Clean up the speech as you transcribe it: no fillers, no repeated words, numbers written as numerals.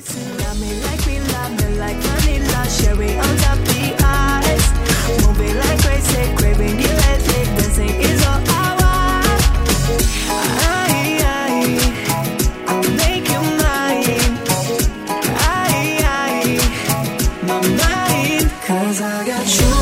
Love me like vanilla, cherry on top the ice. Moving like crazy, craving the electric, dancing is all I want. I'll make you mine. My mind, 'cause I got you.